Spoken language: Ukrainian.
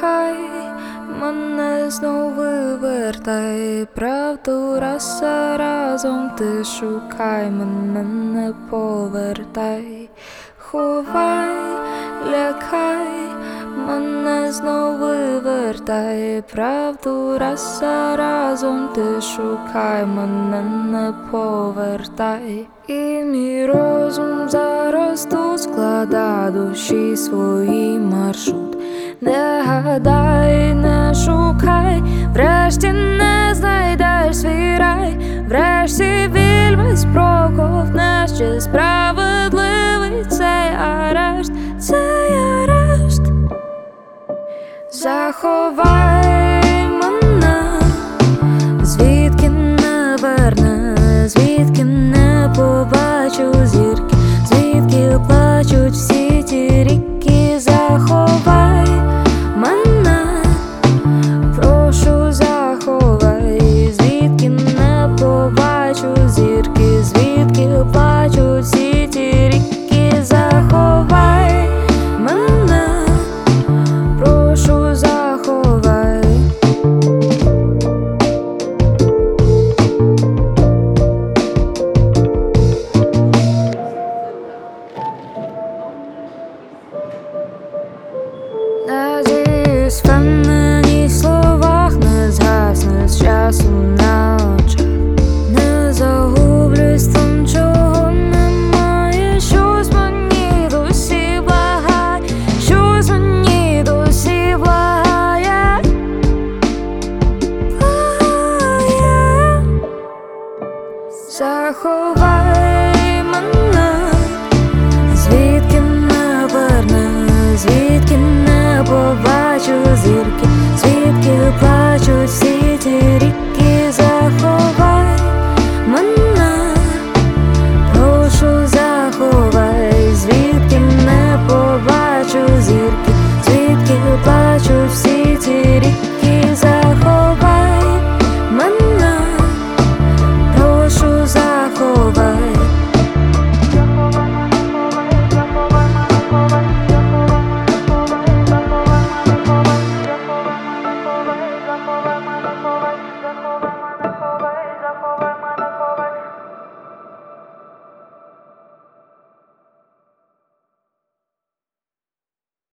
лякай, мене знов вивертай, правду раз за разом ти шукай, мене не повертай, ховай, лякай, мене знов вивертай, правду раз за разом ти шукай, мене не повертай. І мій розум зараз тут складає душі свої маршрут. Не гадай, не шукай, врешті не знайдеш свій рай, врешті біль весь проковтнеш, чи справедливий цей арешт, цей арешт. Заховай мене, звідки не верне, звідки не побачу зірки, звідки плачуть всі ті ріки.